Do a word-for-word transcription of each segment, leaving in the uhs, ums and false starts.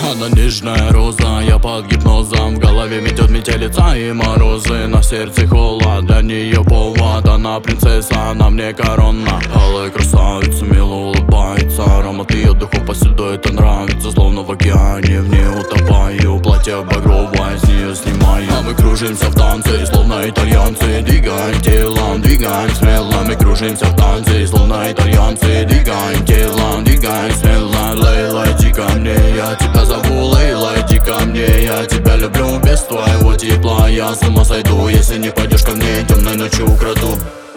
Она нежная роза, я под гипнозом. В голове метет метелица и морозы. На сердце холод, для нее повод. Она принцесса, на мне корона. Алая красавица, мило улыбается. Аромат ее духов повсюду это нравится. Словно в океане, в ней утопаю. Платье багровое, с нее снимаю. А мы кружимся в танце, словно итальянцы. Двигаем телом, двигаем смело. Мы кружимся в танце, словно итальянцы. Двигаем телом, двигаем смело. Лейла, иди ко мне, я тебя зову. Лейла, иди ко мне, я тебя люблю. Без твоего тепла я с ума сойду. Если не пойдешь ко мне, темной ночью украду.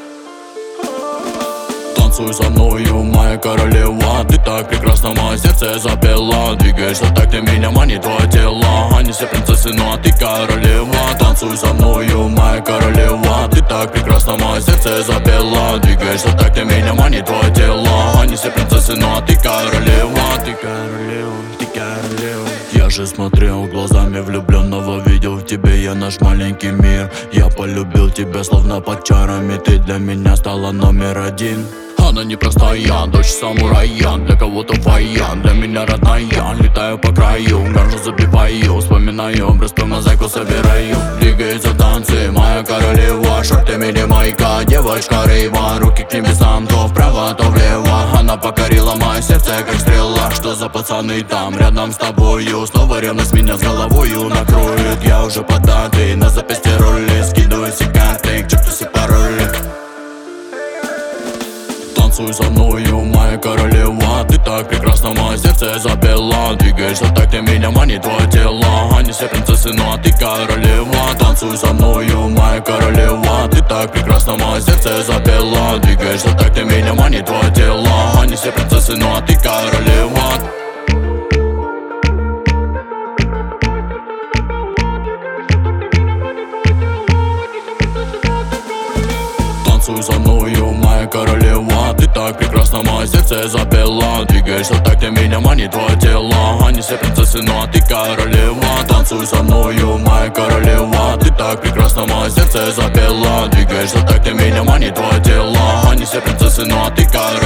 Танцуй со мною, моя королева. Ты так прекрасна, мое сердце запела. Двигаешься так, ты меня манит твое тело. Они все принцессы, ну а ты королева. Танцуй со мною, моя королева. Ты так прекрасна, мое сердце запела. Двигаешься так, ты меня манит твое тело. Они все принцессы, ну а ты королева. Ты королева, ты королева. Я же смотрел глазами влюбленного, видел в тебе я наш маленький мир. Я полюбил тебя словно под чарами. Ты для меня стала номер один. Она непростая, дочь самурая. Для кого-то воян, для меня родная. Летаю по краю, гаржу забиваю. Вспоминаю образ, по мозаику собираю. Двигается в танце, моя королева. Шорты, мини, майка, девочка рейва. Руки к небесам, то вправо, то влево. Она покорила мое сердце, как стрела. Что за пацаны там, рядом с тобою? Снова ревность меня с головою накроет. Я уже податый, на запястье роли. Скидываю все карты, к черту все пароли. Танцуй со мною, моя королева. Ты так прекрасна, мое сердце запела. Двигаешься так, ты меня манит твое тело. Они все принцессы, ну а ты королева. Танцуй со мною, моя королева. Ты так прекрасна, мое сердце запела. Двигаешься так, ты меня манит твое тело. Они все принцессы, ну а ты королева. Танцуй со мною, моя королева. Ты так прекрасна, мое сердце запела. Двигаешься так, ты меня манит твое тело. Они все принцессы, ну а ты королева. Танцуй со мною, моя королева. Ты так прекрасна, мое сердце запела. Двигаешься так, ты меня манит твое тело. Они все принцессы, ну а ты королева.